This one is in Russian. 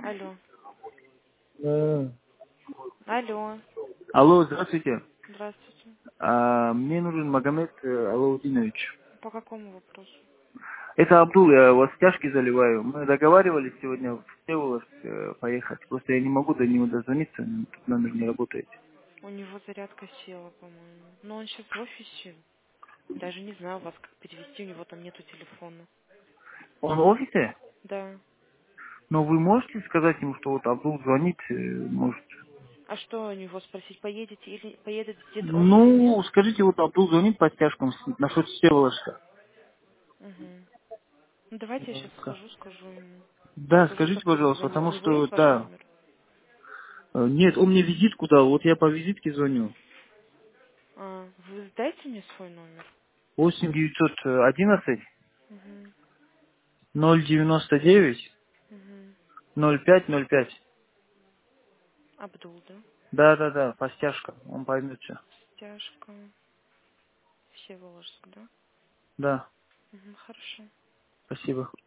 Алло. Э, Алло. Алло, здравствуйте. Здравствуйте. Мне нужен Магомед Алаудинович. По какому вопросу? Это Абдул, я вас стяжки заливаю. Мы договаривались сегодня в Всеволожск поехать. Просто я не могу до него дозвониться, тут номер не работает. У него зарядка села, по-моему. Но он сейчас в офисе. Даже не знаю вас, как перевести. У него там нету телефона. Он в офисе? Да. Но вы можете сказать ему, что вот Абдул звонит, может... А что у него спросить? Поедете или поедет где-то он или нет? Ну, скажите, вот Абдул звонит по стяжкам насчет Всеволожска. Угу. Ну, давайте я сейчас схожу, скажу ему. Да, Скажу, скажите, чтоб вы пожалуйста, позвонил. У потому него что, есть ваш да, номер? нет, он мне визитку дал, вот я по визитке звоню. Вы дайте мне свой номер. 8911 Угу. 099 Угу. 0505. Абдул, да? Да, по стяжкам, он поймет все. Стяжка. Всеволожск, да? Да, Угу, хорошо. спасибо.